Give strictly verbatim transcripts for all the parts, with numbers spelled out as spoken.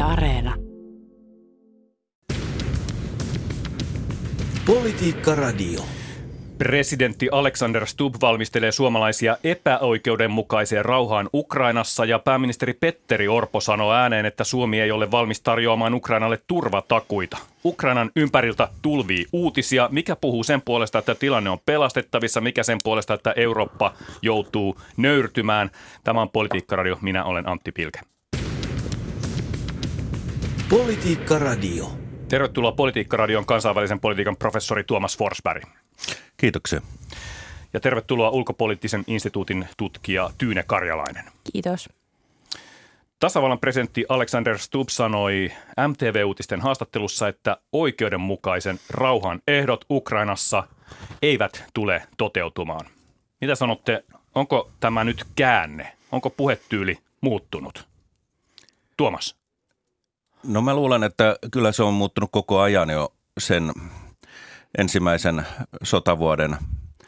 Areena. Politiikka Radio. Presidentti Alexander Stubb valmistelee suomalaisia epäoikeudenmukaiseen rauhaan Ukrainassa ja pääministeri Petteri Orpo sanoo ääneen, että Suomi ei ole valmis tarjoamaan Ukrainalle turvatakuita. Ukrainan ympäriltä tulvii uutisia, mikä puhuu sen puolesta, että tilanne on pelastettavissa, mikä sen puolesta, että Eurooppa joutuu nöyrtymään. Tämä on Politiikka Radio, minä olen Antti Pilke. Politiikka Radio. Tervetuloa Politiikka Radion kansainvälisen politiikan professori Tuomas Forsberg. Kiitoksia. Ja tervetuloa Ulkopoliittisen instituutin tutkija Tyyne Karjalainen. Kiitos. Tasavallan presidentti Alexander Stubb sanoi M T V-uutisten haastattelussa, että oikeudenmukaisen rauhan ehdot Ukrainassa eivät tule toteutumaan. Mitä sanotte, onko tämä nyt käänne? Onko puhetyyli muuttunut? Tuomas. No mä luulen, että kyllä se on muuttunut koko ajan jo sen ensimmäisen sotavuoden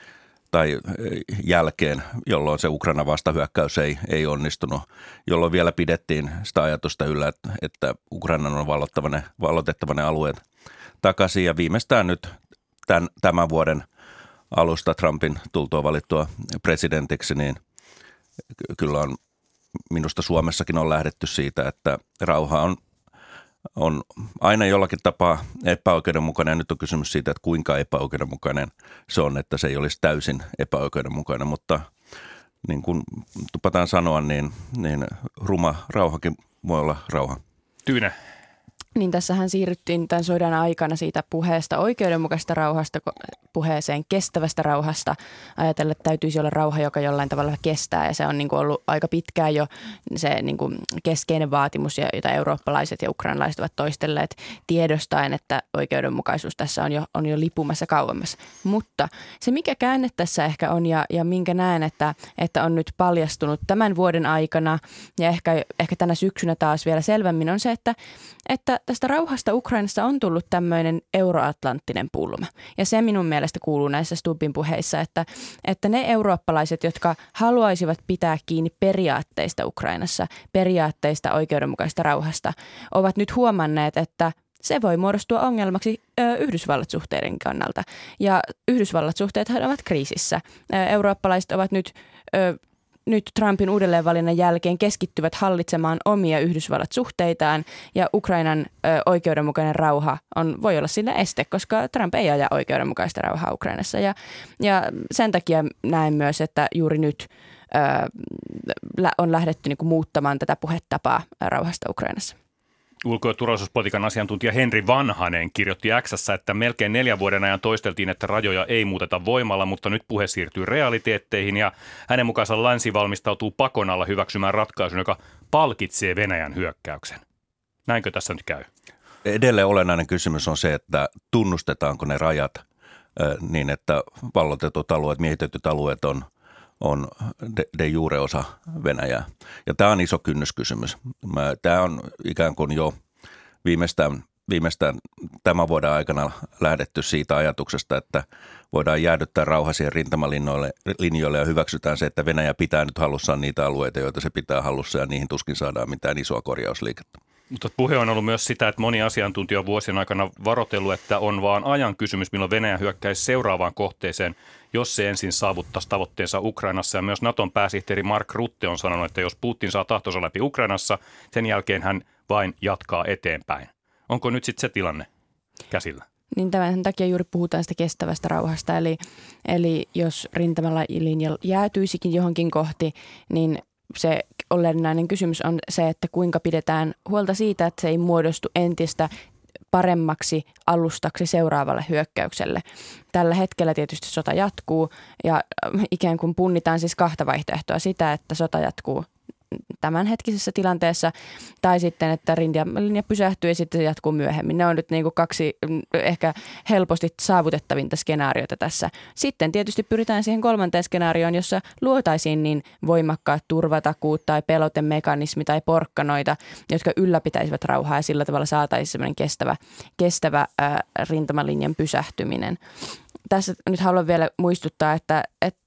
tai jälkeen, jolloin se Ukrainan vastahyökkäys ei, ei onnistunut, jolloin vielä pidettiin sitä ajatusta yllä, että, että Ukrainan on vallotettava ne alueet takaisin. Ja viimeistään nyt tämän, tämän vuoden alusta Trumpin tultua valittua presidentiksi, niin kyllä on minusta Suomessakin on lähdetty siitä, että rauha on on aina jollakin tapaa epäoikeudenmukainen, ja nyt on kysymys siitä, että kuinka epäoikeudenmukainen se on, että se ei olisi täysin epäoikeudenmukainen, mutta niin kuin tupataan sanoa, niin, niin ruma rauhakin voi olla rauha. Tyyne. Niin tässähän siirryttiin tämän sodan aikana siitä puheesta oikeudenmukaisesta rauhasta puheeseen kestävästä rauhasta. Ajatella, että täytyisi olla rauha, joka jollain tavalla kestää, ja se on niin kuin ollut aika pitkään jo se niin kuin keskeinen vaatimus, jota eurooppalaiset ja ukrainalaiset ovat toistelleet tiedostaen, että oikeudenmukaisuus tässä on jo, on jo lipumassa kauemmas. Mutta se, mikä käänne tässä ehkä on ja, ja minkä näen, että, että on nyt paljastunut tämän vuoden aikana ja ehkä, ehkä tänä syksynä taas vielä selvemmin, on se, että, että tästä rauhasta Ukrainassa on tullut tämmöinen euroatlanttinen pulma. Ja se minun mielestä kuuluu näissä Stubbin puheissa, että, että ne eurooppalaiset, jotka haluaisivat pitää kiinni periaatteista Ukrainassa, periaatteista oikeudenmukaista rauhasta, ovat nyt huomanneet, että se voi muodostua ongelmaksi ö, Yhdysvallat-suhteiden kannalta. Ja Yhdysvallat-suhteethan ovat kriisissä. Ö, eurooppalaiset ovat nyt... Ö, Nyt Trumpin uudelleenvalinnan jälkeen keskittyvät hallitsemaan omia Yhdysvallat-suhteitaan, ja Ukrainan ö, oikeudenmukainen rauha on, voi olla sillä este, koska Trump ei aja oikeudenmukaista rauhaa Ukrainassa. Ja, ja sen takia näen myös, että juuri nyt ö, on lähdetty niin kuin muuttamaan tätä puhetapaa rauhasta Ukrainassa. Ulko- ja turvallisuuspolitiikan asiantuntija Henri Vanhanen kirjoitti X:ssä, että melkein neljän vuoden ajan toisteltiin, että rajoja ei muuteta voimalla, mutta nyt puhe siirtyy realiteetteihin ja hänen mukaansa länsi valmistautuu pakon alla hyväksymään ratkaisun, joka palkitsee Venäjän hyökkäyksen. Näinkö tässä nyt käy? Edelleen olennainen kysymys on se, että tunnustetaanko ne rajat niin, että vallotetut alueet, miehitetyt alueet on on de, de jure osa Venäjää. Ja tämä on iso kynnyskysymys. Mä, tämä on ikään kuin jo viimeistään, viimeistään tämän vuoden aikana lähdetty siitä ajatuksesta, että voidaan jäädyttää rauha siihen rintamalinjoille linjoille ja hyväksytään se, että Venäjä pitää nyt hallussaan niitä alueita, joita se pitää hallussa, ja niihin tuskin saadaan mitään isoa korjausliikettä. Mutta puhe on ollut myös sitä, että moni asiantuntija on vuosien aikana varoitellut, että on vaan ajan kysymys, milloin Venäjä hyökkäisi seuraavaan kohteeseen, jos se ensin saavuttaisi tavoitteensa Ukrainassa. Ja myös Naton pääsihteeri Mark Rutte on sanonut, että jos Putin saa tahtonsa läpi Ukrainassa, sen jälkeen hän vain jatkaa eteenpäin. Onko nyt sitten se tilanne käsillä? Niin tämän takia juuri puhutaan sitä kestävästä rauhasta. Eli, eli jos rintamalinja jäätyisikin johonkin kohti, niin se olennainen kysymys on se, että kuinka pidetään huolta siitä, että se ei muodostu entistä paremmaksi alustaksi seuraavalle hyökkäykselle. Tällä hetkellä tietysti sota jatkuu ja ikään kuin punnitaan siis kahta vaihtoehtoa, sitä, että sota jatkuu tämänhetkisessä tilanteessa tai sitten, että rintalinja pysähtyy ja sitten se jatkuu myöhemmin. Ne on nyt niin kuin kaksi ehkä helposti saavutettavinta skenaariota tässä. Sitten tietysti pyritään siihen kolmanteen skenaarioon, jossa luotaisiin niin voimakkaat turvatakuut tai pelotemekanismi tai porkkanoita, jotka ylläpitäisivät rauhaa ja sillä tavalla saataisiin sellainen kestävä, kestävä ää, rintamalinjan pysähtyminen. Tässä nyt haluan vielä muistuttaa, että, että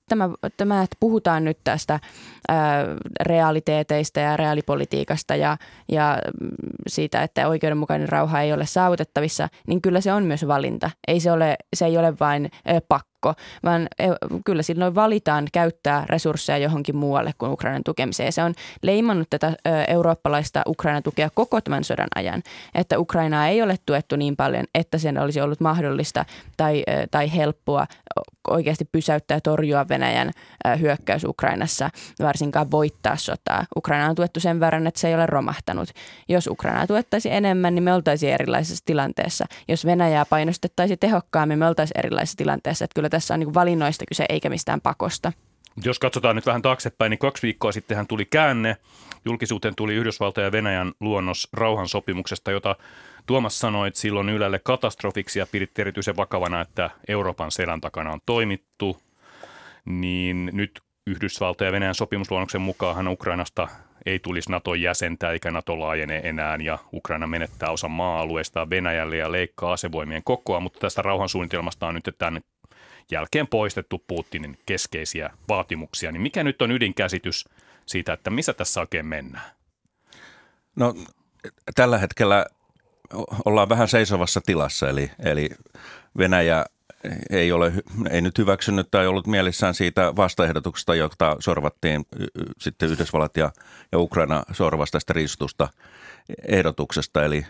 tämä, tämä, että puhutaan nyt tästä ää, realiteeteista ja reaalipolitiikasta ja, ja siitä, että oikeudenmukainen rauha ei ole saavutettavissa, niin kyllä se on myös valinta. Ei se, ole, se ei ole vain ää, pakko, vaan kyllä silloin valitaan käyttää resursseja johonkin muualle kuin Ukrainan tukemiseen. Se on leimannut tätä eurooppalaista Ukrainan tukea koko tämän sodan ajan, että Ukrainaa ei ole tuettu niin paljon, että sen olisi ollut mahdollista tai, tai helppoa oikeasti pysäyttää ja torjua Venäjän hyökkäys Ukrainassa, varsinkaan voittaa sotaa. Ukraina on tuettu sen verran, että se ei ole romahtanut. Jos Ukrainaa tuettaisiin enemmän, niin me oltaisiin erilaisessa tilanteessa. Jos Venäjää painostettaisiin tehokkaammin, me oltaisiin erilaisessa tilanteessa. Että kyllä tässä on niin kuin valinnoista kyse eikä mistään pakosta. Jos katsotaan nyt vähän taaksepäin, niin kaksi viikkoa sittenhän tuli käänne. Julkisuuteen tuli Yhdysvaltain ja Venäjän luonnos rauhansopimuksesta, jota Tuomas sanoi, että silloin Ylelle katastrofiksi ja pidit erityisen vakavana, että Euroopan selän takana on toimittu. Niin nyt Yhdysvaltain ja Venäjän sopimusluonnoksen mukaanhan Ukrainasta ei tulisi Naton jäsentä eikä Nato laajene enää ja Ukraina menettää osa maa-alueesta Venäjälle ja leikkaa asevoimien kokoa, mutta tästä rauhansuunnitelmasta on nyt tämän jälkeen poistettu Putinin keskeisiä vaatimuksia. Niin mikä nyt on ydinkäsitys siitä, että missä tässä oikein mennään? No tällä hetkellä ollaan vähän seisovassa tilassa, eli, eli Venäjä ei ole ei nyt hyväksynyt tai ollut mielissään siitä vastaehdotuksesta, jota sorvattiin sitten Yhdysvallat ja, ja Ukraina sorvasi tästä riistusta ehdotuksesta. Eli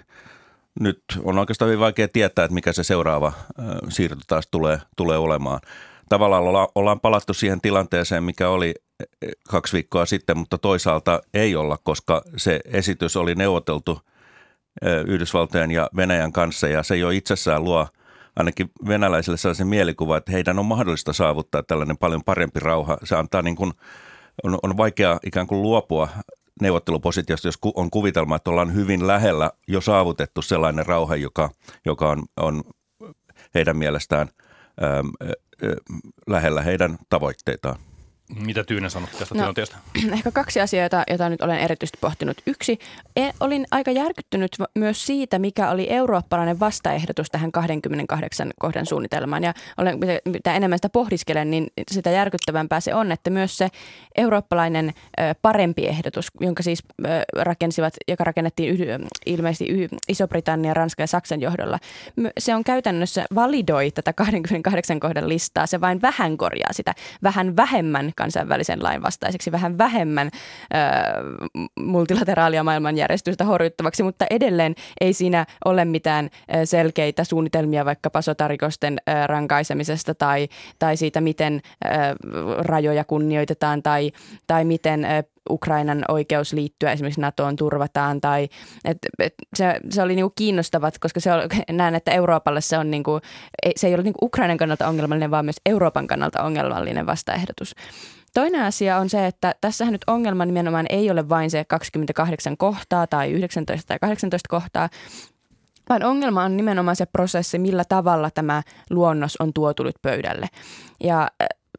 nyt on oikeastaan hyvin vaikea tietää, että mikä se seuraava siirto taas tulee, tulee olemaan. Tavallaan olla, ollaan palattu siihen tilanteeseen, mikä oli kaksi viikkoa sitten, mutta toisaalta ei olla, koska se esitys oli neuvoteltu Yhdysvaltojen ja Venäjän kanssa ja se jo itsessään luo ainakin venäläisille sellaisen mielikuva, että heidän on mahdollista saavuttaa tällainen paljon parempi rauha. Se antaa niin kuin, on, on vaikea ikään kuin luopua neuvottelupositiosta, jos on kuvitelma, että ollaan hyvin lähellä jo saavutettu sellainen rauha, joka, joka on, on heidän mielestään ää, ää, lähellä heidän tavoitteitaan. Mitä Tyynen sanot tästä no, tilanteesta? Ehkä kaksi asiaa, jota, jota nyt olen erityisesti pohtinut. Yksi, e, olin aika järkyttynyt myös siitä, mikä oli eurooppalainen vastaehdotus tähän kaksikymmentäkahdeksan kohdan suunnitelmaan. Ja olen, mitä, mitä enemmän sitä pohdiskelen, niin sitä järkyttävämpää se on, että myös se eurooppalainen ö, parempi ehdotus, jonka siis ö, rakensivat, joka rakennettiin yh, ilmeisesti yh, Iso-Britannia, Ranska ja Saksan johdolla, se on käytännössä validoi tätä kaksikymmentäkahdeksan kohdan listaa. Se vain vähän korjaa sitä, vähän vähemmän kansainvälisen lain vastaiseksi, vähän vähemmän ö, multilateraalia maailmanjärjestystä horjuttavaksi, mutta edelleen ei siinä ole mitään ö, selkeitä suunnitelmia vaikkapa sotarikosten ö, rankaisemisesta tai, tai siitä, miten ö, rajoja kunnioitetaan tai, tai miten ö, Ukrainan oikeus liittyä esimerkiksi NATOon turvataan tai et, et, se, se oli niinku kiinnostavat, koska se on, näen, että Euroopalle se on niinku, se ei ole niinku Ukrainan kannalta ongelmallinen, vaan myös Euroopan kannalta ongelmallinen vastaehdotus. Toinen asia on se, että tässähän nyt ongelma nimenomaan ei ole vain se kaksikymmentäkahdeksan kohtaa tai yhdeksäntoista tai kahdeksantoista kohtaa, vaan ongelma on nimenomaan se prosessi, millä tavalla tämä luonnos on tuotu nyt pöydälle. Ja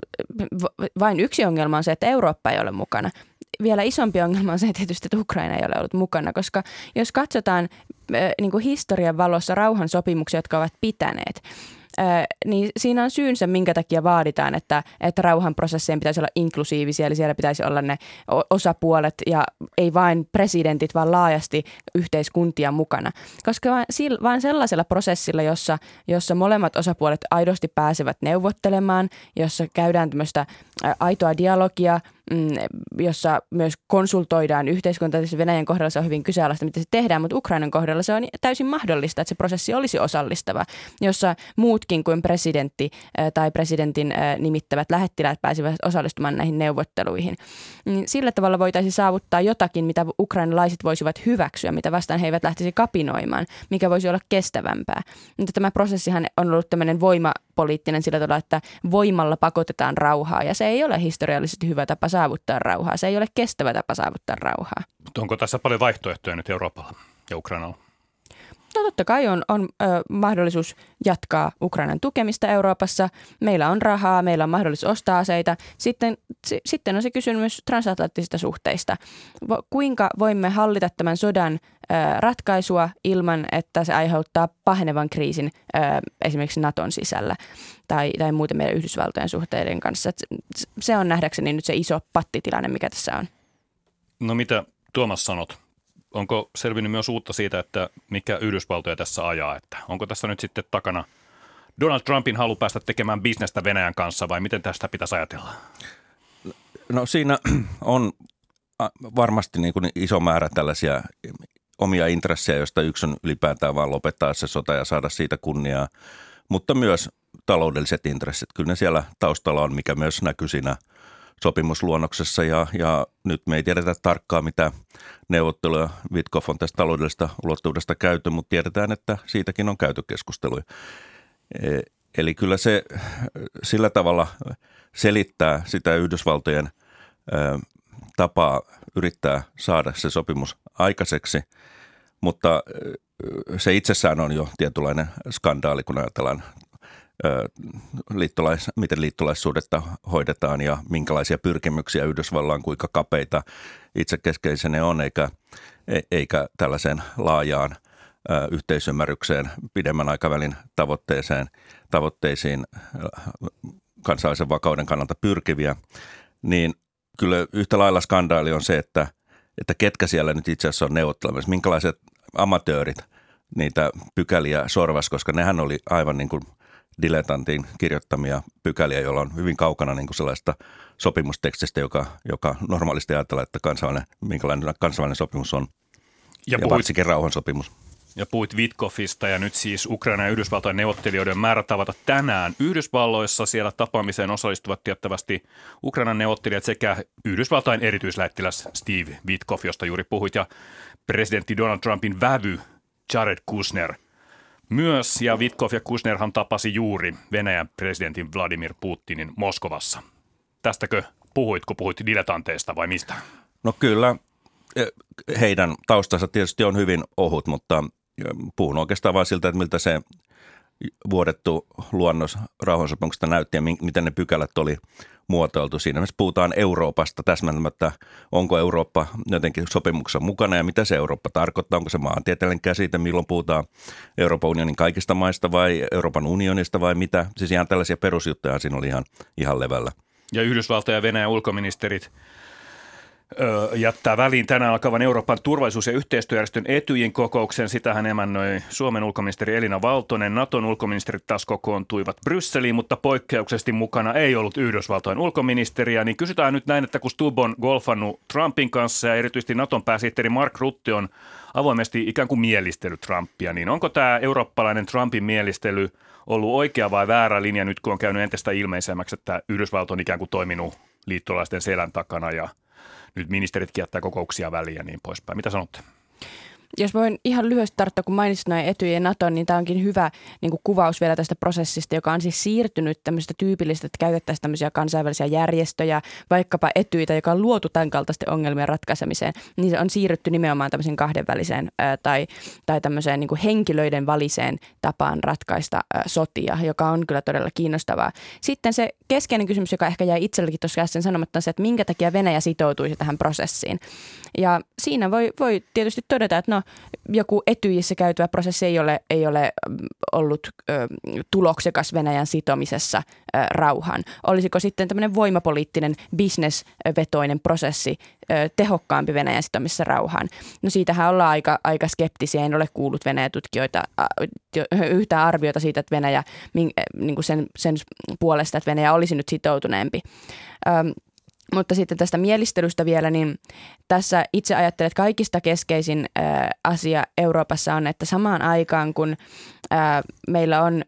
vain yksi ongelma on se, että Eurooppa ei ole mukana. Vielä isompi ongelma on se tietysti, että Ukraina ei ole ollut mukana, koska jos katsotaan niin kuin historian valossa rauhansopimuksia, jotka ovat pitäneet, niin siinä on syynsä, minkä takia vaaditaan, että, että rauhanprosessien pitäisi olla inklusiivisia, eli siellä pitäisi olla ne osapuolet ja ei vain presidentit, vaan laajasti yhteiskuntia mukana. Koska vain, vain sellaisella prosessilla, jossa, jossa molemmat osapuolet aidosti pääsevät neuvottelemaan, jossa käydään tämmöistä aitoa dialogia, jossa myös konsultoidaan yhteiskuntaa. Venäjän kohdalla se on hyvin kyseenalaista, mitä se tehdään, mutta Ukrainan kohdalla se on täysin mahdollista, että se prosessi olisi osallistava, jossa muutkin kuin presidentti tai presidentin nimittävät lähettiläät pääsivät osallistumaan näihin neuvotteluihin. Sillä tavalla voitaisiin saavuttaa jotakin, mitä ukrainalaiset voisivat hyväksyä, mitä vastaan he eivät lähtisi kapinoimaan, mikä voisi olla kestävämpää. Mutta tämä prosessihan on ollut tämmöinen voimapoliittinen sillä tavalla, että voimalla pakotetaan rauhaa ja se ei ole historiallisesti hyvä tapa saavuttaa rauhaa. Se ei ole kestävä tapa saavuttaa rauhaa. Mutta onko tässä paljon vaihtoehtoja nyt Euroopalla ja Ukrainalla? No totta kai on, on ö, mahdollisuus jatkaa Ukrainan tukemista Euroopassa. Meillä on rahaa, meillä on mahdollisuus ostaa aseita. Sitten, s- sitten on se kysymys transatlanttisista suhteista. Vo, kuinka voimme hallita tämän sodan ö, ratkaisua ilman, että se aiheuttaa pahenevan kriisin ö, esimerkiksi Naton sisällä tai, tai muuten meidän Yhdysvaltojen suhteiden kanssa. Et se on nähdäkseni nyt se iso pattitilanne, mikä tässä on. No mitä Tuomas sanot? Onko selvinnyt myös uutta siitä, että mikä Yhdysvaltoja tässä ajaa? Että onko tässä nyt sitten takana Donald Trumpin halu päästä tekemään bisnestä Venäjän kanssa vai miten tästä pitäisi ajatella? No siinä on varmasti niin kuin iso määrä tällaisia omia intressejä, joista yksi on ylipäätään vaan lopettaa se sota ja saada siitä kunniaa, mutta myös taloudelliset intressit. Kyllä ne siellä taustalla on, mikä myös näkyy siinä sopimusluonnoksessa ja, ja nyt me ei tiedetä tarkkaan, mitä neuvotteluja Witkoff on tästä taloudellisesta ulottuvuudesta käyty, mutta tiedetään, että siitäkin on käyty keskusteluja. E, eli kyllä se sillä tavalla selittää sitä Yhdysvaltojen ä, tapaa yrittää saada se sopimus aikaiseksi, mutta ä, se itsessään on jo tietynlainen skandaali, kun ajatellaan liittolais, miten liittolaissuhdetta hoidetaan ja minkälaisia pyrkimyksiä Yhdysvallaan, kuinka kapeita itsekeskeisiä ne on, eikä, eikä tällaiseen laajaan ö, yhteisymmärrykseen, pidemmän aikavälin tavoitteeseen, tavoitteisiin kansallisen vakauden kannalta pyrkiviä, niin kyllä yhtä lailla skandaali on se, että, että ketkä siellä nyt itse asiassa on neuvottelemassa, minkälaiset amatöörit niitä pykäliä sorvas, koska nehän oli aivan niin kuin dilettantin kirjoittamia pykäliä, joilla on hyvin kaukana niin kuin sellaista sopimustekstistä, joka, joka normaalisti ajatellaan, että kansainvälinen, minkälainen kansainvälinen sopimus on, ja, ja varsinkin rauhansopimus. Ja puhuit Witkoffista ja nyt siis Ukraina ja Yhdysvaltojen neuvottelijoiden määrä tavata tänään Yhdysvalloissa. Siellä tapaamiseen osallistuvat tiettävästi Ukrainan neuvottelijat sekä Yhdysvaltain erityislähettiläs Steve Witkoff, josta juuri puhuit, ja presidentti Donald Trumpin vävy Jared Kushner myös, ja Witkoff ja Kushnerhan tapasi juuri Venäjän presidentin Vladimir Putinin Moskovassa. Tästäkö puhuit, kun puhuit dilettanteista vai mistä? No kyllä, heidän taustansa tietysti on hyvin ohut, mutta puhun oikeastaan vain siltä, että miltä se vuodettu luonnos rauhansopimuksesta näytti ja miten ne pykälät oli muotoiltu. Siinä myös puhutaan Euroopasta täsmältämättä, onko Eurooppa jotenkin sopimuksessa mukana ja mitä se Eurooppa tarkoittaa, onko se maantieteellinen käsite, milloin puhutaan Euroopan unionin kaikista maista vai Euroopan unionista vai mitä. Siis ihan tällaisia perusjuttuja siinä oli ihan, ihan levällä. Ja Yhdysvaltojen ja Venäjän ulkoministerit Öö, jättää väliin tänään alkavan Euroopan turvallisuus- ja yhteistyöjärjestön Etyjin kokouksen. Sitähän emännöi Suomen ulkoministeri Elina Valtonen. Naton ulkoministerit taas kokoontuivat Brysseliin, mutta poikkeuksellisesti mukana ei ollut Yhdysvaltojen ulkoministeriä. Niin kysytään nyt näin, että kun Stubb on golfannut Trumpin kanssa ja erityisesti Naton pääsihteeri Mark Rutte on avoimesti ikään kuin mielistellyt Trumpia, niin onko tämä eurooppalainen Trumpin mielistely ollut oikea vai väärä linja nyt, kun on käynyt entistä ilmeisemmäksi, että Yhdysvalto on ikään kuin toiminut liittolaisten selän takana ja nyt ministeritkin jättää kokouksia väliin ja niin poispäin. Mitä sanotte? Jos voin ihan lyhyesti tarttua, kun mainitsit noin Etyj ja Naton, niin tämä onkin hyvä niin kuin kuvaus vielä tästä prosessista, joka on siis siirtynyt tämmöistä tyypillistä, että käytettäisiin tämmöisiä kansainvälisiä järjestöjä, vaikkapa Etyjitä, joka on luotu tämän kaltaisten ongelmien ratkaisemiseen, niin se on siirrytty nimenomaan tämmöiseen kahdenväliseen ää, tai, tai tämmöiseen niin kuin henkilöiden väliseen tapaan ratkaista ää, sotia, joka on kyllä todella kiinnostavaa. Sitten se keskeinen kysymys, joka ehkä jäi itsellekin tuossa äsken sanomatta, on se, että minkä takia Venäjä sitoutuisi tähän prosessiin. Ja siinä voi, voi tietysti todeta, että no, joku Etyjissä käytyvä prosessi ei ole, ei ole ollut ö, tuloksekas Venäjän sitomisessa ö, rauhaan. Olisiko sitten tämmöinen voimapoliittinen, bisnesvetoinen prosessi ö, tehokkaampi Venäjän sitomisessa rauhaan? No siitähän ollaan aika, aika skeptisiä. En ole kuullut Venäjän tutkijoita yhtään arviota siitä, että Venäjä, niin kuin sen, sen puolesta, että Venäjä olisi nyt sitoutuneempi. Ö, Mutta sitten tästä mielistelystä vielä, niin tässä itse ajattelen, että kaikista keskeisin ää, asia Euroopassa on, että samaan aikaan kun ää, meillä on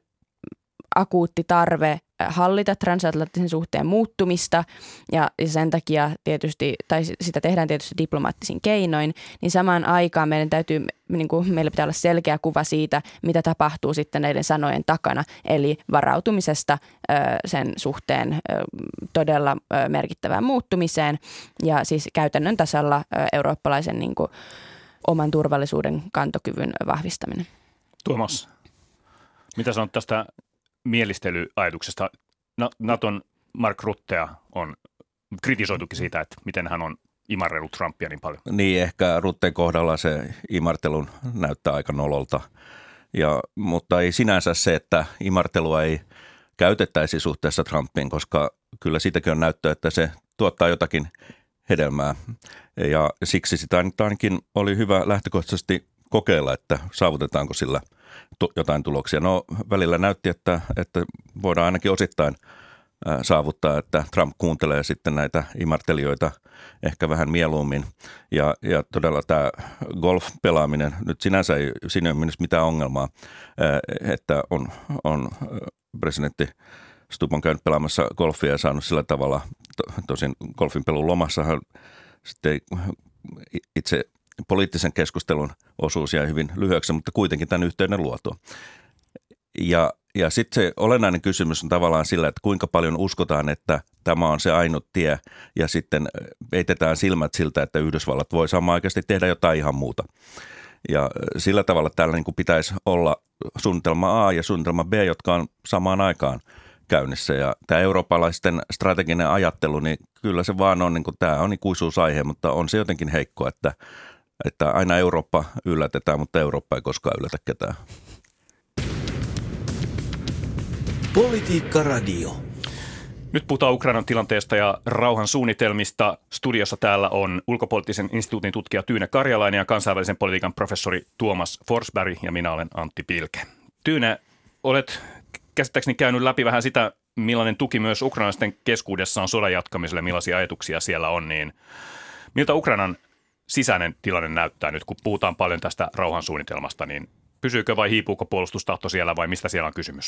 akuutti tarve hallita transatlanttisen suhteen muuttumista ja sen takia tietysti, tai sitä tehdään tietysti diplomaattisin keinoin, niin samaan aikaan meidän täytyy, niin kuin meillä pitää olla selkeä kuva siitä, mitä tapahtuu sitten näiden sanojen takana, eli varautumisesta sen suhteen todella merkittävään muuttumiseen ja siis käytännön tasalla eurooppalaisen niin kuin oman turvallisuuden kantokyvyn vahvistaminen. Tuomas, mitä sanot tästä mielistelyajatuksesta? Naton Mark Ruttea on kritisoitukin siitä, että miten hän on imarrellut Trumpia niin paljon. Niin, ehkä Rutteen kohdalla se imartelun näyttää aika nololta, ja, mutta ei sinänsä se, että imartelua ei käytettäisi suhteessa Trumpiin, koska kyllä siitäkin on näyttöä, että se tuottaa jotakin hedelmää. Ja siksi sitä ainakin oli hyvä lähtökohtaisesti kokeilla, että saavutetaanko sillä jotain tuloksia. No välillä näytti, että, että voidaan ainakin osittain saavuttaa, että Trump kuuntelee sitten näitä imartelijoita ehkä vähän mieluummin. Ja, ja todella tämä golf-pelaaminen, nyt sinänsä ei siinä ole mitään ongelmaa, että on, on presidentti Stubb on käynyt pelaamassa golfia ja saanut sillä tavalla, to, tosin golfin pelun lomassahan sitten itse poliittisen keskustelun osuus jäi hyvin lyhyeksi, mutta kuitenkin tämän yhteyden luotua. Ja, ja sitten se olennainen kysymys on tavallaan sillä, että kuinka paljon uskotaan, että tämä on se ainut tie ja sitten peitetään silmät siltä, että Yhdysvallat voi samaan aikaisesti tehdä jotain ihan muuta. Ja sillä tavalla täällä niin kuin pitäisi olla suunnitelma A ja suunnitelma B, jotka on samaan aikaan käynnissä. Ja tämä eurooppalaisten strateginen ajattelu, niin kyllä se vaan on, niin kuin, tämä on ikuisuusaihe, mutta on se jotenkin heikko, että, että aina Eurooppa yllätetään, mutta Eurooppa ei koskaan yllätä ketään. Politiikka Radio. Nyt puhutaan Ukrainan tilanteesta ja rauhan suunnitelmista. Studiossa täällä on ulkopoliittisen instituutin tutkija Tyyne Karjalainen ja kansainvälisen politiikan professori Tuomas Forsberg ja minä olen Antti Pilke. Tyyne, olet käsittääkseni käynyt läpi vähän sitä, millainen tuki myös ukrainalaisten keskuudessa on sodan jatkamiselle, millaisia ajatuksia siellä on, niin miltä Ukrainan sisäinen tilanne näyttää nyt, kun puhutaan paljon tästä rauhan suunnitelmasta, niin pysyykö vai hiipuuko puolustustahto siellä vai mistä siellä on kysymys?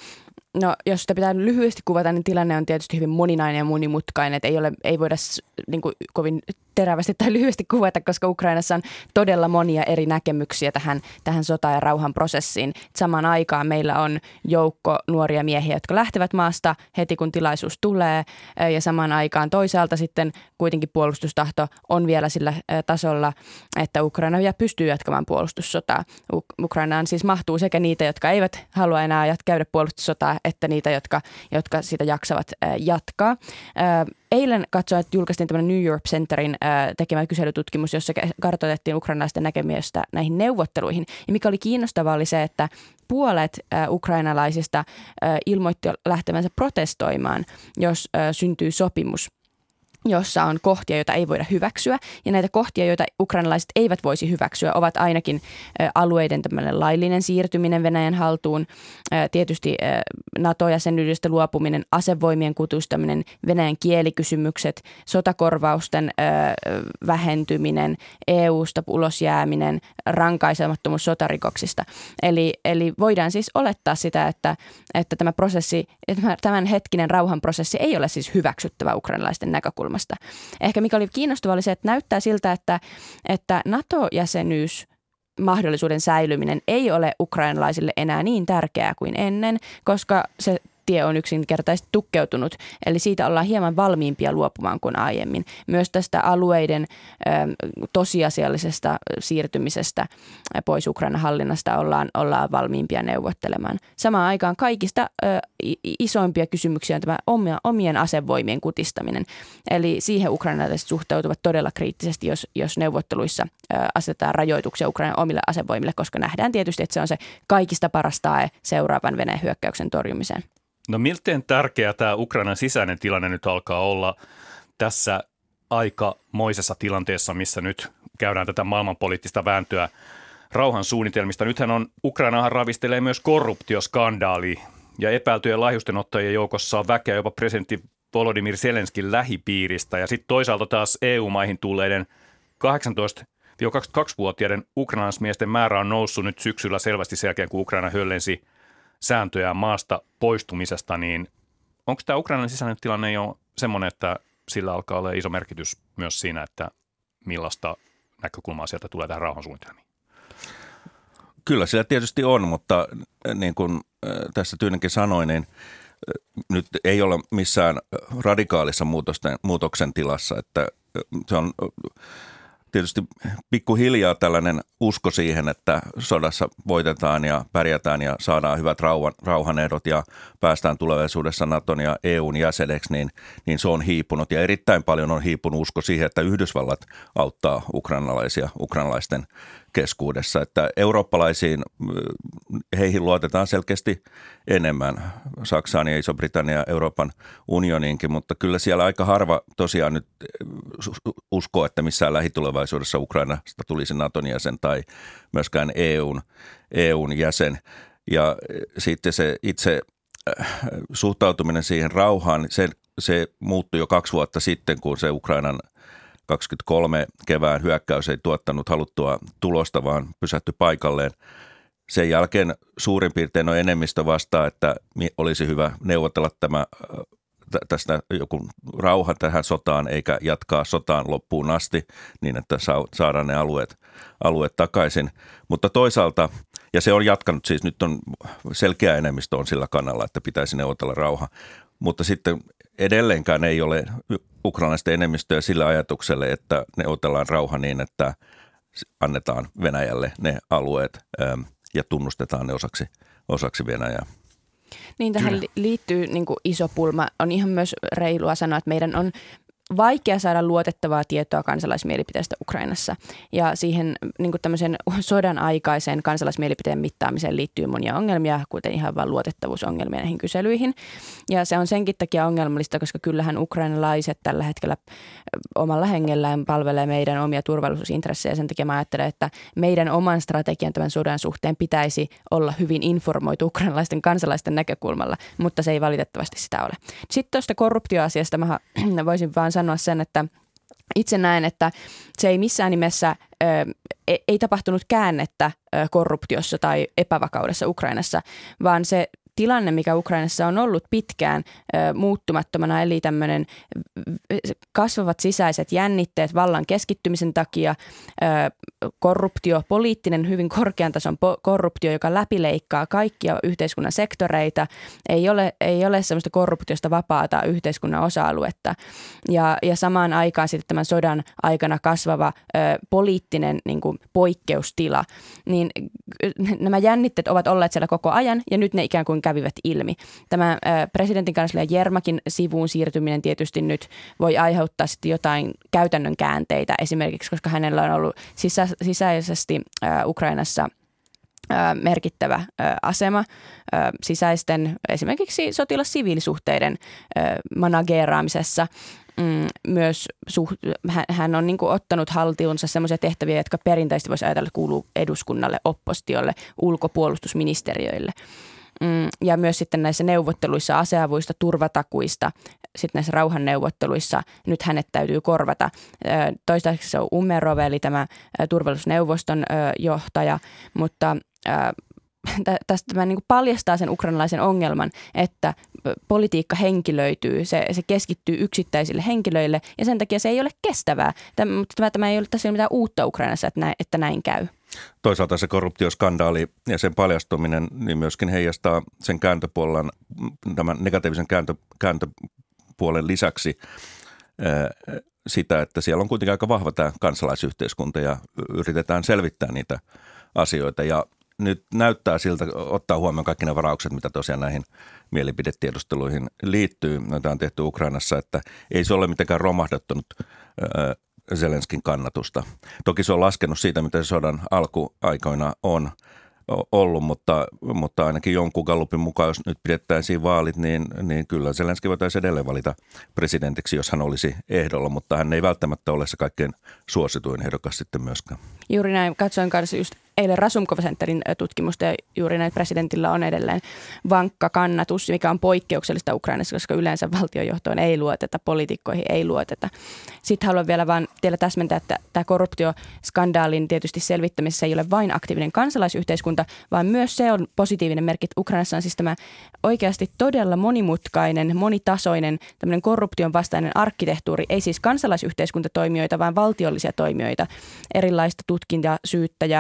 No, jos sitä pitää lyhyesti kuvata, niin tilanne on tietysti hyvin moninainen ja monimutkainen, että ei, ole, ei voida niin kuin, kovin terävästi tai lyhyesti kuvata, koska Ukrainassa on todella monia eri näkemyksiä tähän, tähän sota- ja rauhan prosessiin. Samaan aikaan meillä on joukko nuoria miehiä, jotka lähtevät maasta heti, kun tilaisuus tulee, ja samaan aikaan toisaalta sitten kuitenkin puolustustahto on vielä sillä tasolla, että Ukraina vielä pystyy jatkamaan puolustussotaa. Ukrainaan siis mahtuu sekä niitä, jotka eivät halua enää käydä puolustussotaa, että niitä, jotka, jotka sitä jaksavat jatkaa. Eilen katsoin, että julkaistiin tämmöinen New York Centerin tekemä kyselytutkimus, jossa kartoitettiin ukrainalaisten näkemystä näihin neuvotteluihin. Ja mikä oli kiinnostavaa oli se, että puolet ukrainalaisista ilmoitti lähtevänsä protestoimaan, jos syntyy sopimus, jossa on kohtia, joita ei voida hyväksyä. Ja näitä kohtia, joita ukrainalaiset eivät voisi hyväksyä, ovat ainakin alueiden tämmöinen laillinen siirtyminen Venäjän haltuun, tietysti NATO-jäsenyydestä luopuminen, asevoimien kutustaminen, Venäjän kielikysymykset, sotakorvausten vähentyminen, E U:sta ulos jääminen, rankaisemattomuus sotarikoksista. Eli, eli voidaan siis olettaa sitä, että, että tämä prosessi, tämän hetkinen rauhanprosessi ei ole siis hyväksyttävä ukrainalaisten näkökulmasta. Ehkä mikä oli kiinnostavaa oli se, että näyttää siltä, että, että NATO-jäsenyys mahdollisuuden säilyminen ei ole ukrainalaisille enää niin tärkeää kuin ennen, koska se tie on yksinkertaisesti tukkeutunut, eli siitä ollaan hieman valmiimpia luopumaan kuin aiemmin. Myös tästä alueiden ö, tosiasiallisesta siirtymisestä pois Ukrainan hallinnasta ollaan, ollaan valmiimpia neuvottelemaan. Samaan aikaan kaikista ö, isoimpia kysymyksiä on tämä omia, omien asevoimien kutistaminen, eli siihen ukrainalaiset suhtautuvat todella kriittisesti, jos, jos neuvotteluissa ö, asetetaan rajoituksia Ukrainan omille asevoimille, koska nähdään tietysti, että se on se kaikista paras tae seuraavan Venäjän hyökkäyksen torjumiseen. No milten tärkeä tämä Ukrainan sisäinen tilanne nyt alkaa olla tässä aikamoisessa tilanteessa, missä nyt käydään tätä maailmanpoliittista vääntöä rauhan suunnitelmista. Nythän on, Ukrainahan ravistelee myös korruptioskandaali ja epäiltyjen lahjustenottajien joukossa on väkeä jopa presidentti Volodymyr Zelenskin lähipiiristä. Ja sitten toisaalta taas E U-maihin tulleiden kahdeksantoista–kaksikymmentäkaksi-vuotiaiden ukrainalaismiesten määrä on noussut nyt syksyllä selvästi sen jälkeen, kun Ukraina höllensi sääntöjä maasta poistumisesta, niin onko tämä Ukrainan sisäinen tilanne jo semmoinen, että sillä alkaa olla iso merkitys myös siinä, että millaista näkökulmaa sieltä tulee tähän rauhansuunnitelmiin? Kyllä sillä tietysti on, mutta niin kuin tässä Tyynenkin sanoi, niin nyt ei ole missään radikaalissa muutosten, muutoksen tilassa, että se on tietysti pikkuhiljaa tällainen usko siihen, että sodassa voitetaan ja pärjätään ja saadaan hyvät rauhan, rauhanehdot ja päästään tulevaisuudessa Naton ja E U:n jäseneksi, niin, niin se on hiipunut. Ja erittäin paljon on hiipunut usko siihen, että Yhdysvallat auttaa ukrainalaisia, ukrainalaisten keskuudessa. Että eurooppalaisiin, heihin luotetaan selkeästi enemmän, Saksaan ja Iso-Britannia ja Euroopan unioniinkin, mutta kyllä siellä aika harva tosiaan nyt uskoo, että missään lähitulevaisuudessa Ukrainasta tulisi Naton jäsen tai myöskään E U:n, E U:n jäsen. Ja sitten se itse suhtautuminen siihen rauhaan, se, se muuttui jo kaksi vuotta sitten, kun se Ukrainan kaksikymmentäkolme kevään hyökkäys ei tuottanut haluttua tulosta, vaan pysähtyi paikalleen. Sen jälkeen suurin piirtein on enemmistö vastaa, että olisi hyvä neuvotella tämä, tästä joku rauha tähän sotaan, eikä jatkaa sotaan loppuun asti niin, että saadaan ne alueet, alueet takaisin. Mutta toisaalta, ja se on jatkanut siis, nyt on selkeä enemmistö on sillä kannalla, että pitäisi neuvotella rauha, mutta sitten edelleenkään ei ole ukrainalaisten enemmistöä sillä ajatukselle, että neuvotellaan rauha niin, että annetaan Venäjälle ne alueet ja tunnustetaan ne osaksi, osaksi Venäjää. Niin, tähän Kyllä. liittyy niin kuin iso pulma. On ihan myös reilua sanoa, että meidän on vaikea saada luotettavaa tietoa kansalaismielipiteestä Ukrainassa. Ja siihen niin kuin tämmöisen sodan aikaisen kansalaismielipiteen mittaamiseen liittyy monia ongelmia, kuten ihan vain luotettavuusongelmia näihin kyselyihin. Ja se on senkin takia ongelmallista, koska kyllähän ukrainalaiset tällä hetkellä omalla hengellään palvelee meidän omia turvallisuusintressejä. Sen takia mä ajattelen, että meidän oman strategian tämän sodan suhteen pitäisi olla hyvin informoitu ukrainalaisten kansalaisten näkökulmalla, mutta se ei valitettavasti sitä ole. Sitten tuosta korruptioasiasta mä voisin vaan sanoa sen, että itse näen, että se ei missään nimessä, ö, ei tapahtunut käännettä ö, korruptiossa tai epävakaudessa Ukrainassa, vaan se tilanne, mikä Ukrainassa on ollut pitkään ö, muuttumattomana, eli tämmöinen kasvavat sisäiset jännitteet vallan keskittymisen takia, ö, korruptio, poliittinen hyvin korkean tason po- korruptio, joka läpileikkaa kaikkia yhteiskunnan sektoreita, ei ole, ei ole semmoista korruptiosta vapaata yhteiskunnan osa-aluetta. Ja, ja samaan aikaan sitten tämän sodan aikana kasvava ö, poliittinen niin kuin poikkeustila, niin nämä jännitteet ovat olleet siellä koko ajan ja nyt ne ikään kuin kävivät ilmi. Tämä ö, presidentin kanslia Jermakin sivuun siirtyminen tietysti nyt voi aiheuttaa sitten jotain käytännön käänteitä esimerkiksi, koska hänellä on ollut sisä, sisäisesti ö, Ukrainassa ö, merkittävä ö, asema ö, sisäisten esimerkiksi sotilas-siviilisuhteiden ö, manageeraamisessa. Mm, myös suht, hän on niin kuin ottanut haltuunsa sellaisia tehtäviä, jotka perinteisesti voisi ajatella kuuluu eduskunnalle, oppositiolle, ulkopuolustusministeriöille. Mm, ja myös sitten näissä neuvotteluissa aseavuista, turvatakuista, sitten näissä rauhanneuvotteluissa nyt hänet täytyy korvata. Toistaiseksi se on Umerov, eli tämä turvallisuusneuvoston johtaja, mutta tästä tämä niin kuin paljastaa sen ukrainalaisen ongelman, että politiikka henkilöityy, se, se keskittyy yksittäisille henkilöille ja sen takia se ei ole kestävää. Tämä, mutta tämä, tämä ei ole tässä mitään uutta Ukrainassa, että näin, että näin käy. Toisaalta se korruptioskandaali ja sen paljastuminen niin myöskin heijastaa sen kääntöpuolen, tämän negatiivisen kääntö, kääntöpuolen lisäksi ää, sitä, että siellä on kuitenkin aika vahva tämä kansalaisyhteiskunta ja yritetään selvittää niitä asioita ja nyt näyttää siltä, ottaa huomioon kaikki ne varaukset, mitä tosiaan näihin mielipidetiedusteluihin liittyy, joita on tehty Ukrainassa, että ei se ole mitenkään romahdattanut ää, Zelenskin kannatusta. Toki se on laskenut siitä, mitä se sodan alkuaikoina on ollut, mutta, mutta ainakin jonkun gallupin mukaan, jos nyt pidettäisiin vaalit, niin, niin kyllä Zelenski voitaisiin edelleen valita presidentiksi, jos hän olisi ehdolla, mutta hän ei välttämättä ole se kaikkein suosituin ehdokas sitten myöskään. Juuri näin. Katsoin kanssa just eilen Razumkov Centerin tutkimusta ja juuri näin presidentillä on edelleen vankka kannatus, mikä on poikkeuksellista Ukrainassa, koska yleensä valtiojohtoon ei luoteta, poliitikkoihin ei luoteta. Sitten haluan vielä vaan teillä täsmentää, että tämä korruptioskandaalin tietysti selvittämisessä ei ole vain aktiivinen kansalaisyhteiskunta, vaan myös se on positiivinen merkki. Ukrainassa on siis tämä oikeasti todella monimutkainen, monitasoinen tämmöinen korruption vastainen arkkitehtuuri, ei siis kansalaisyhteiskuntatoimijoita, vaan valtiollisia toimijoita, erilaista tutkinta, syyttäjä,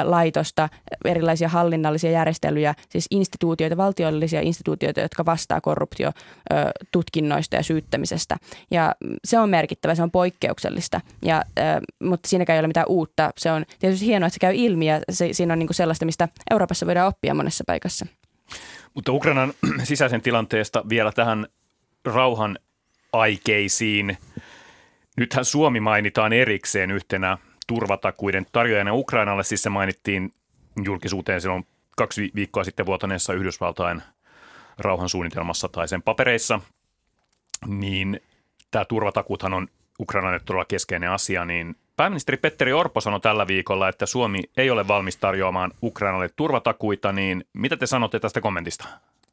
laitosta, erilaisia hallinnallisia järjestelyjä, siis instituutioita, valtiollisia instituutioita, jotka vastaa korruptiotutkinnoista ja syyttämisestä. Ja se on merkittävä, se on poikkeuksellista, ja, mutta siinäkään ei ole mitään uutta. Se on tietysti hienoa, että se käy ilmi, ja se, siinä on niin kuin sellaista, mistä Euroopassa voidaan oppia monessa paikassa. Mutta Ukrainan sisäisen tilanteesta vielä tähän rauhan aikeisiin. Nythän Suomi mainitaan erikseen yhtenä turvatakuiden tarjoajana Ukrainalle, siis se mainittiin julkisuuteen silloin kaksi viikkoa sitten vuotaneessa Yhdysvaltain rauhansuunnitelmassa tai sen papereissa, niin tämä turvatakuuthan on Ukrainalle todella keskeinen asia, niin pääministeri Petteri Orpo sanoi tällä viikolla, että Suomi ei ole valmis tarjoamaan Ukrainalle turvatakuita, niin mitä te sanotte tästä kommentista?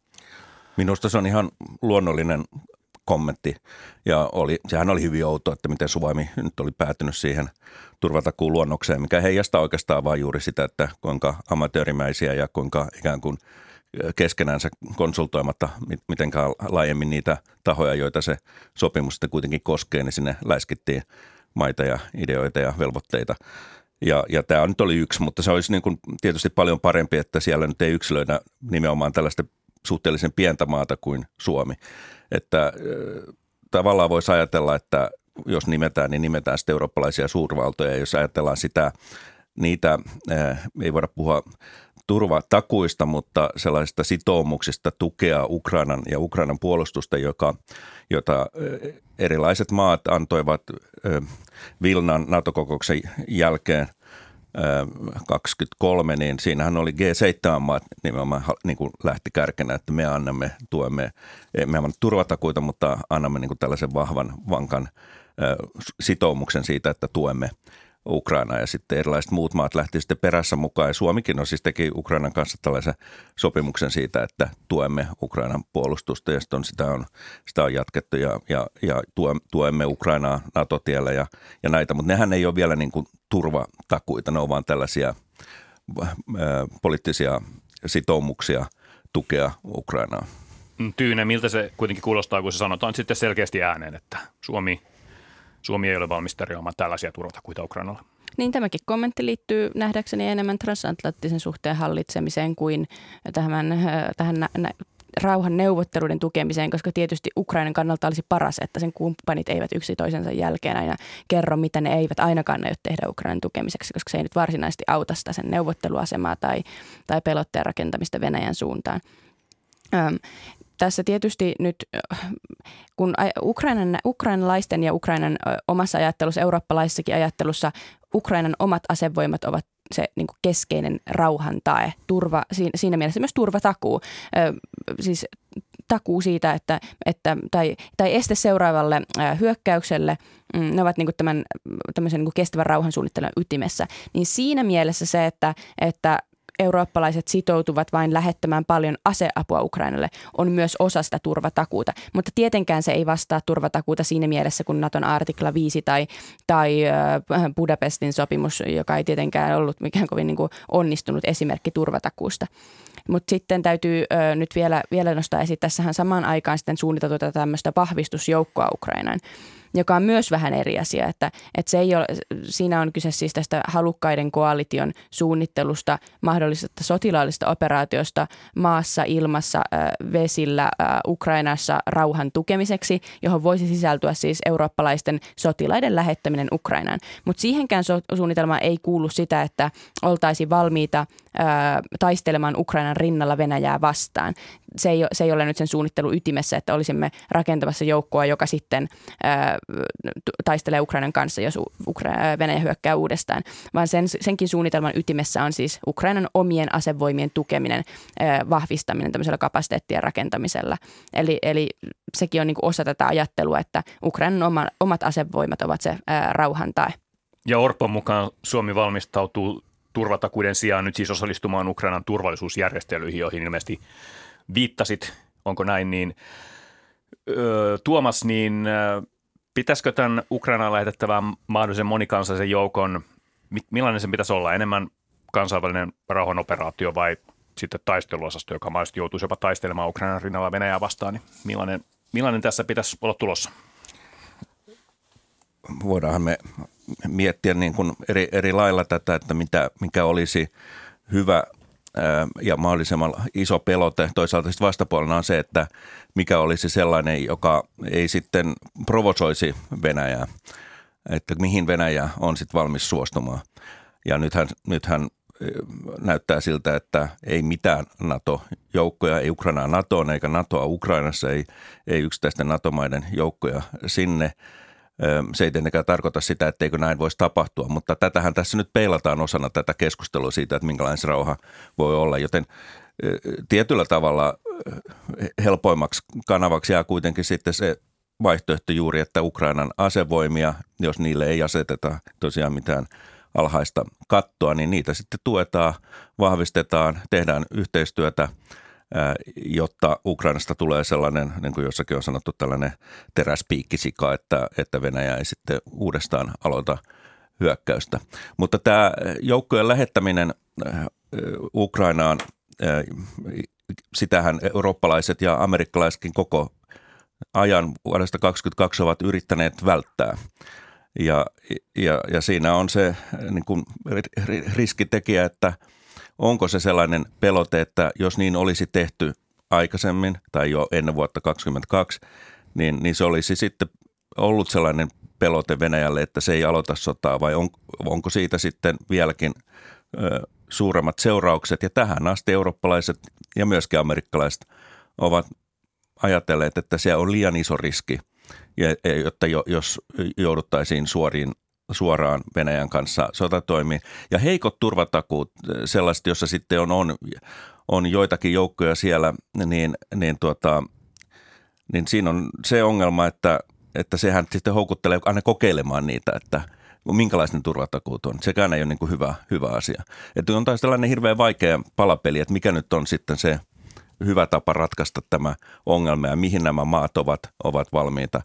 Minusta se on ihan luonnollinen kommentti ja oli, sehän oli hyvin outo, että miten Suomi nyt oli päätynyt siihen turvatakuun luonnokseen, mikä heijastaa oikeastaan vain juuri sitä, että kuinka amatöörimäisiä ja kuinka ikään kuin keskenäänsä konsultoimatta mitenkään laajemmin niitä tahoja, joita se sopimus sitten kuitenkin koskee, niin sinne läiskittiin maita ja ideoita ja velvoitteita. Ja, ja tämä nyt oli yksi, mutta se olisi niin kuin tietysti paljon parempi, että siellä nyt ei yksilöidä nimenomaan tällaista suhteellisen pientä maata kuin Suomi. Että äh, tavallaan voisi ajatella, että jos nimetään, niin nimetään sitten eurooppalaisia suurvaltoja. Jos ajatellaan sitä, niitä, äh, ei voida puhua turvatakuista, mutta sellaisista sitoumuksista tukea Ukrainan ja Ukrainan puolustusta, joka, jota erilaiset maat antoivat Vilnan NATO-kokouksen jälkeen kaksikymmentäkolme, niin siinähän oli G seitsemän maat nimenomaan niin kuin lähti kärkenä, että me annamme, tuemme, me annamme turvatakuita, mutta annamme niin kuin tällaisen vahvan, vankan sitoumuksen siitä, että tuemme Ukraina ja sitten erilaiset muut maat lähti sitten perässä mukaan. Ja Suomikin on siis teki Ukrainan kanssa tällaisen sopimuksen siitä, että tuemme Ukrainan puolustusta ja sitten on, sitä, on, sitä on jatkettu ja, ja, ja tuemme Ukrainaa NATO-tiellä ja, ja näitä. Mutta nehän ei ole vielä niin kuin turvatakuita, ne on vaan tällaisia ää, poliittisia sitoumuksia tukea Ukrainaa. Tyyne, miltä se kuitenkin kuulostaa, kun se sanotaan sitten selkeästi ääneen, että Suomi Suomi ei ole valmis tarjoamaan tällaisia turvatakuita Ukrainalle. Niin tämäkin kommentti liittyy nähdäkseni enemmän transatlanttisen suhteen hallitsemiseen kuin tähän, tähän nä, nä, rauhan neuvotteluiden tukemiseen, koska tietysti Ukrainan kannalta olisi paras, että sen kumppanit eivät yksi toisensa jälkeen aina kerro, mitä ne eivät ainakaan aio tehdä Ukrainan tukemiseksi, koska se ei nyt varsinaisesti auta sitä sen neuvotteluasemaa tai, tai pelotteen rakentamista Venäjän suuntaan. Öm, Tässä tietysti nyt, kun Ukrainan, ukrainalaisten ja Ukrainan omassa ajattelussa, eurooppalaisessakin ajattelussa, Ukrainan omat asevoimat ovat se niin kuin keskeinen rauhan tae, turva, siinä mielessä myös turvatakuu, siis takuu siitä, että, että, tai, tai este seuraavalle hyökkäykselle, ne ovat niin kuin tämän tämmöisen niin kuin kestävän rauhansuunnittelun ytimessä, niin siinä mielessä se, että, että eurooppalaiset sitoutuvat vain lähettämään paljon aseapua Ukrainalle, on myös osa sitä turvatakuuta. Mutta tietenkään se ei vastaa turvatakuuta siinä mielessä, kun Naton artikla viisi tai, tai Budapestin sopimus, joka ei tietenkään ollut mikään kovin niin kuin onnistunut esimerkki turvatakuusta. Mutta sitten täytyy ö, nyt vielä, vielä nostaa esiin, tässähän samaan aikaan sitten suunniteltu tätä tämmöistä vahvistusjoukkoa Ukrainaan, joka on myös vähän eri asia, että, että se ei ole, siinä on kyse siis tästä halukkaiden koalition suunnittelusta, mahdollisesta sotilaallisesta operaatiosta maassa, ilmassa, vesillä, Ukrainassa rauhan tukemiseksi, johon voisi sisältyä siis eurooppalaisten sotilaiden lähettäminen Ukrainaan. Mutta siihenkään suunnitelmaan ei kuulu sitä, että oltaisiin valmiita taistelemaan Ukrainan rinnalla Venäjää vastaan. Se ei, se ei ole nyt sen suunnittelun ytimessä, että olisimme rakentamassa joukkoa, joka sitten ää, taistelee Ukrainan kanssa, jos Ukra- Venäjä hyökkää uudestaan, vaan sen, senkin suunnitelman ytimessä on siis Ukrainan omien asevoimien tukeminen, ää, vahvistaminen tämmöisellä kapasiteettien rakentamisella. Eli, eli sekin on niin kuin osa tätä ajattelua, että Ukrainan oma, omat asevoimat ovat se ää, rauhan tae. Ja Orpon mukaan Suomi valmistautuu turvatakuiden sijaan nyt siis osallistumaan Ukrainan turvallisuusjärjestelyihin, joihin ilmeisesti viittasit, onko näin, niin öö, Tuomas, niin öö, pitäisikö tämän Ukrainaan lähetettävän mahdollisen monikansallisen joukon, millainen sen pitäisi olla, enemmän kansainvälinen rauhanoperaatio vai sitten taisteluosasto, joka mahdollisesti joutuisi jopa taistelemaan Ukrainan rinnalla Venäjää vastaan, niin millainen, millainen tässä pitäisi olla tulossa? voidaanhan me miettiä niin kuin eri, eri lailla tätä, että mitä, mikä olisi hyvä ja mahdollisimman iso pelote. Toisaalta sitten vastapuolena on se, että mikä olisi sellainen, joka ei sitten provosoisi Venäjää, että mihin Venäjä on sitten valmis suostumaan. Ja nythän, nythän näyttää siltä, että ei mitään NATO-joukkoja, ei Ukrainaa NATOon eikä NATOa Ukrainassa, ei, ei yksittäisten NATO-maiden joukkoja sinne. Se ei tietenkään tarkoita sitä, etteikö näin voisi tapahtua, mutta tätähän tässä nyt peilataan osana tätä keskustelua siitä, että minkälainen se rauha voi olla, joten tietyllä tavalla helpoimmaksi kanavaksi jää kuitenkin sitten se vaihtoehto juuri, että Ukrainan asevoimia, jos niille ei aseteta tosiaan mitään alhaista kattoa, niin niitä sitten tuetaan, vahvistetaan, tehdään yhteistyötä, jotta Ukrainasta tulee sellainen, niin kuin jossakin on sanottu, tällainen teräspiikkisika, että, että Venäjä ei sitten uudestaan aloita hyökkäystä. Mutta tämä joukkojen lähettäminen Ukrainaan, sitähän eurooppalaiset ja amerikkalaisetkin koko ajan vuodesta kaksikymmentäkaksi ovat yrittäneet välttää. Ja, ja, ja siinä on se niin kuin riskitekijä, että onko se sellainen pelote, että jos niin olisi tehty aikaisemmin tai jo ennen vuotta kaksikymmentäkaksi, niin, niin se olisi sitten ollut sellainen pelote Venäjälle, että se ei aloita sotaa, vai on, onko siitä sitten vieläkin ö, suuremmat seuraukset. Ja tähän asti eurooppalaiset ja myöskin amerikkalaiset ovat ajatelleet, että se on liian iso riski, ja, jotta jo, jos jouduttaisiin suoriin suoraan Venäjän kanssa sotatoimiin. Ja heikot turvatakuut, sellaiset, jossa sitten on, on, on joitakin joukkoja siellä, niin, niin, tuota, niin siinä on se ongelma, että, että sehän sitten houkuttelee aina kokeilemaan niitä, että minkälaisten turvatakuut on. Sekään ei ole niin kuin hyvä, hyvä asia. Että on taas tällainen hirveän vaikea palapeli, että mikä nyt on sitten se hyvä tapa ratkaista tämä ongelma ja mihin nämä maat ovat, ovat valmiita.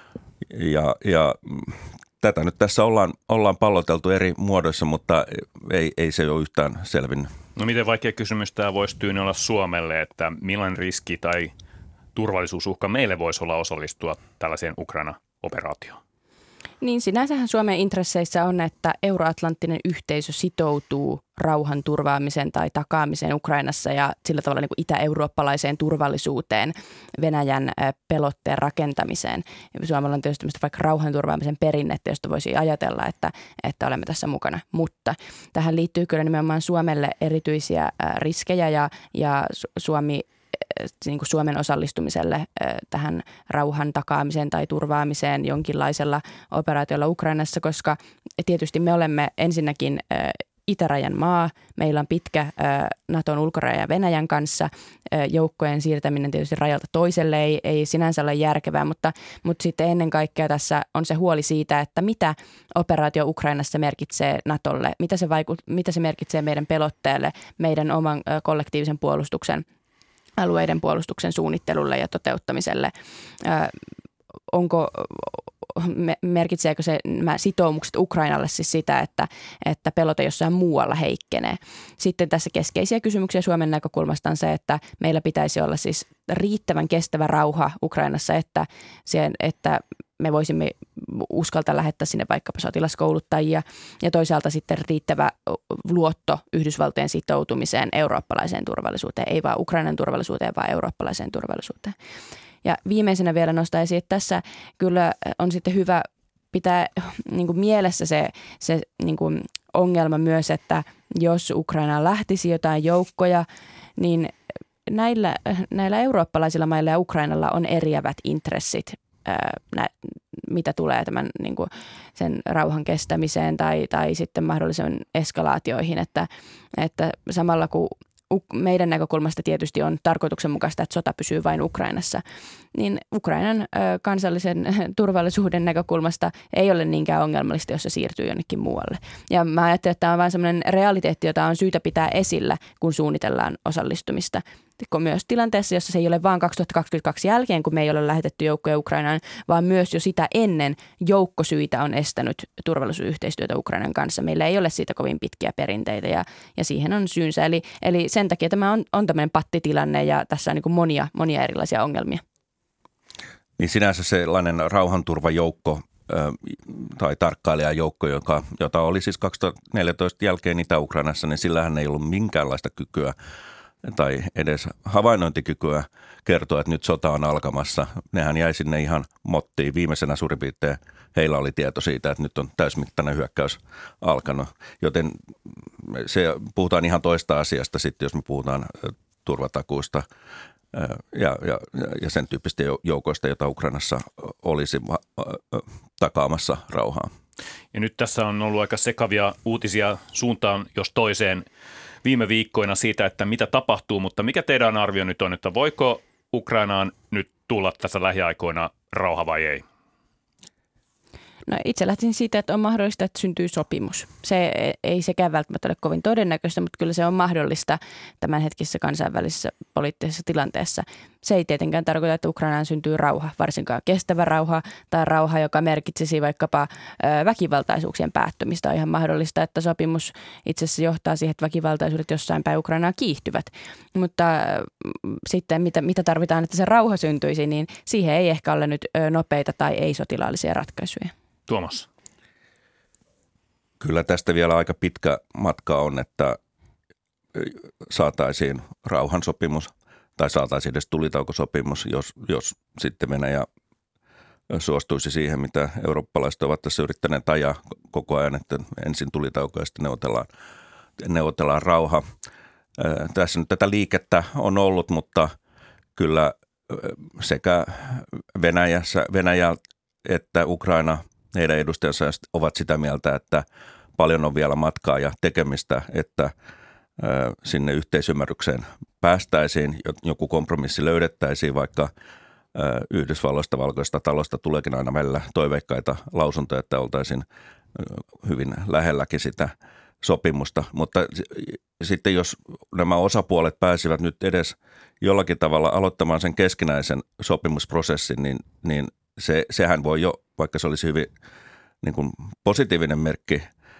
Ja, ja tätä nyt tässä ollaan, ollaan palloteltu eri muodoissa, mutta ei, ei se ole yhtään selvinnyt. No miten vaikea kysymys tämä voisi tyyni olla Suomelle, että millainen riski tai turvallisuusuhka meille voisi olla osallistua tällaiseen Ukraina-operaatioon? Niin sinänsähän Suomen intresseissä on, että euroatlanttinen yhteisö sitoutuu rauhan turvaamiseen tai takaamiseen Ukrainassa ja sillä tavalla niin kuin itä-eurooppalaiseen turvallisuuteen, Venäjän pelotteen rakentamiseen. Suomella on tietysti vaikka rauhan turvaamisen perinnettä, josta voisi ajatella, että, että olemme tässä mukana. Mutta tähän liittyy kyllä nimenomaan Suomelle erityisiä riskejä ja, ja Suomi niin kuin Suomen osallistumiselle tähän rauhan takaamiseen tai turvaamiseen jonkinlaisella operaatiolla Ukrainassa, koska tietysti me olemme ensinnäkin itärajan maa. Meillä on pitkä Naton ulkoraja Venäjän kanssa. Joukkojen siirtäminen tietysti rajalta toiselle ei, ei sinänsä ole järkevää, mutta, mutta sitten ennen kaikkea tässä on se huoli siitä, että mitä operaatio Ukrainassa merkitsee Natolle, mitä se, vaiku, mitä se merkitsee meidän pelotteelle, meidän oman kollektiivisen puolustuksen alueiden puolustuksen suunnittelulle ja toteuttamiselle. Ö, onko, merkitseekö se nämä sitoumukset Ukrainalle siis sitä, että, että pelote jossain muualla heikkenee? Sitten tässä keskeisiä kysymyksiä Suomen näkökulmasta on se, että meillä pitäisi olla siis riittävän kestävä rauha Ukrainassa, että, siihen, että me voisimme uskaltaa lähettää sinne vaikkapa sotilaskouluttajia ja toisaalta sitten riittävä luotto Yhdysvaltojen sitoutumiseen eurooppalaiseen turvallisuuteen, ei vaan Ukrainan turvallisuuteen, vaan eurooppalaiseen turvallisuuteen. Ja viimeisenä vielä nostaa esiin, että tässä kyllä on sitten hyvä pitää niin kuin mielessä se, se niin kuin ongelma myös, että jos Ukrainaan lähtisi jotain joukkoja, niin näillä, näillä eurooppalaisilla mailla ja Ukrainalla on eriävät intressit, ää, mitä tulee tämän niin kuin sen rauhan kestämiseen tai, tai sitten mahdollisen eskalaatioihin, että, että samalla kun meidän näkökulmasta tietysti on tarkoituksenmukaista, että sota pysyy vain Ukrainassa, niin Ukrainan kansallisen turvallisuuden näkökulmasta ei ole niinkään ongelmallista, jos se siirtyy jonnekin muualle. Ja mä ajattelen, että tämä on vain sellainen realiteetti, jota on syytä pitää esillä, kun suunnitellaan osallistumista. Myös tilanteessa, jossa se ei ole vain kaksituhattakaksikymmentäkaksi jälkeen, kun me ei ole lähetetty joukkoja Ukrainaan, vaan myös jo sitä ennen joukkosyitä on estänyt turvallisuusyhteistyötä Ukrainan kanssa. Meillä ei ole siitä kovin pitkiä perinteitä ja, ja siihen on syynsä. Eli, eli sen takia tämä on, on tämmöinen pattitilanne ja tässä on niin kuin monia, monia erilaisia ongelmia. Niin sinänsä sellainen rauhanturvajoukko tai tarkkailijajoukko, joka, jota oli siis kaksituhattaneljätoista jälkeen Itä-Ukrainassa, niin sillähän ei ollut minkäänlaista kykyä tai edes havainnointikykyä kertoa, että nyt sota on alkamassa. Nehän jäi sinne ihan mottiin. Viimeisenä suurin piirtein heillä oli tieto siitä, että nyt on täysmittainen hyökkäys alkanut. Joten se puhutaan ihan toista asiasta sitten, jos me puhutaan turvatakuista ja, ja, ja sen tyyppistä joukoista, jota Ukrainassa olisi takaamassa rauhaa. Ja nyt tässä on ollut aika sekavia uutisia suuntaan jos toiseen viime viikkoina siitä, että mitä tapahtuu, mutta mikä teidän arvio nyt on, että voiko Ukrainaan nyt tulla tässä lähiaikoina rauha vai ei? No itse lähtisin siitä, että on mahdollista, että syntyy sopimus. Se ei sekään välttämättä ole kovin todennäköistä, mutta kyllä se on mahdollista tämänhetkisessä kansainvälisessä poliittisessa tilanteessa. Se ei tietenkään tarkoita, että Ukrainaan syntyy rauha, varsinkaan kestävä rauha tai rauha, joka merkitsisi vaikkapa väkivaltaisuuksien päättymistä. On ihan mahdollista, että sopimus itse asiassa johtaa siihen, että väkivaltaisuudet jossain päin Ukrainaa kiihtyvät. Mutta sitten mitä, mitä tarvitaan, että se rauha syntyisi, niin siihen ei ehkä ole nyt nopeita tai ei-sotilaallisia ratkaisuja. Tuomas. Kyllä tästä vielä aika pitkä matka on, että saataisiin rauhansopimus tai saataisiin edes tulitaukosopimus, jos, jos sitten Venäjä suostuisi siihen, mitä eurooppalaiset ovat tässä yrittäneet ajaa koko ajan, että ensin tulitauko ja sitten neuvotellaan, neuvotellaan rauha. Tässä nyt tätä liikettä on ollut, mutta kyllä sekä Venäjässä, Venäjä että Ukraina, heidän edustajansa ovat sitä mieltä, että paljon on vielä matkaa ja tekemistä, että sinne yhteisymmärrykseen päästäisiin, joku kompromissi löydettäisiin, vaikka Yhdysvalloista, Valkoista talosta tuleekin aina välillä toiveikkaita lausuntoja, että oltaisiin hyvin lähelläkin sitä sopimusta. Mutta sitten jos nämä osapuolet pääsivät nyt edes jollakin tavalla aloittamaan sen keskinäisen sopimusprosessin, niin, niin se, sehän voi jo, vaikka se olisi hyvin niin kuin positiivinen merkki,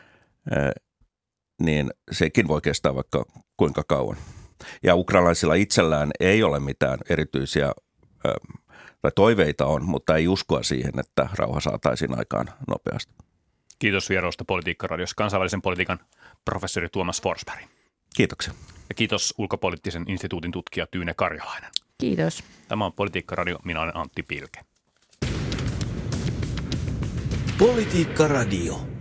niin sekin voi kestää vaikka kuinka kauan. Ja ukrainalaisilla itsellään ei ole mitään erityisiä, tai toiveita on, mutta ei uskoa siihen, että rauha saataisiin aikaan nopeasti. Kiitos vierailusta Politiikka-radiossa kansainvälisen politiikan professori Tuomas Forsberg. Kiitoksia. Ja kiitos ulkopoliittisen instituutin tutkija Tyyne Karjalainen. Kiitos. Tämä on Politiikka-radio, minä olen Antti Pilke. Politiikka-radio.